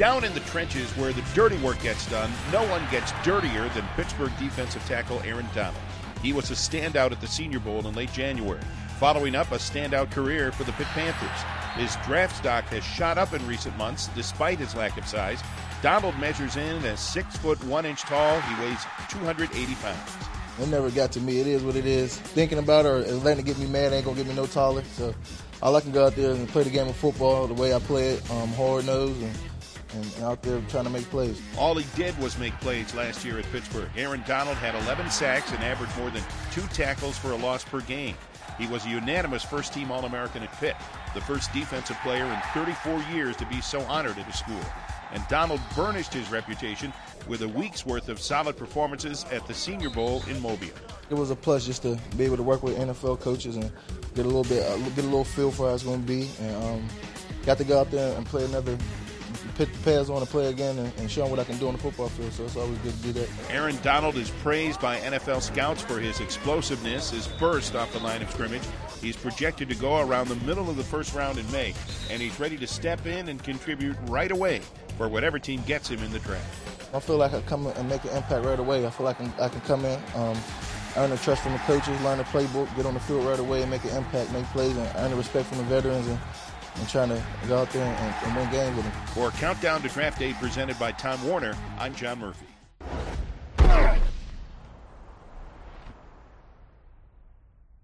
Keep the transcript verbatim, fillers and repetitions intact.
Down in the trenches where the dirty work gets done, no one gets dirtier than Pittsburgh defensive tackle Aaron Donald. He was a standout at the Senior Bowl in late January, following up a standout career for the Pitt Panthers. His draft stock has shot up in recent months despite his lack of size. Donald measures in at six foot one inch tall. He weighs two hundred eighty pounds. It never got to me. It is what it is. Thinking about it or letting it get me mad ain't going to get me no taller. So all I can go out there and play the game of football the way I play it, um, hard-nosed and, and, and out there trying to make plays. All he did was make plays last year at Pittsburgh. Aaron Donald had eleven sacks and averaged more than two tackles for a loss per game. He was a unanimous first-team All-American at Pitt, the first defensive player in thirty-four years to be so honored at a school. And Donald burnished his reputation with a week's worth of solid performances at the Senior Bowl in Mobile. It was a plus just to be able to work with N F L coaches and get a little bit, uh, get a little feel for how it's going to be. And um, got to go out there and play another, put the pads on and play again and, and show them what I can do on the football field. So it's always good to do that. Aaron Donald is praised by N F L scouts for his explosiveness, his burst off the line of scrimmage. He's projected to go around the middle of the first round in May, and he's ready to step in and contribute right away for whatever team gets him in the draft. I feel like I come in and make an impact right away. I feel like I can, I can come in, um, earn the trust from the coaches, learn the playbook, get on the field right away and make an impact, make plays, and earn the respect from the veterans and, and trying to go out there and, and win games with them. For Countdown to Draft Day presented by Time Warner, I'm John Murphy.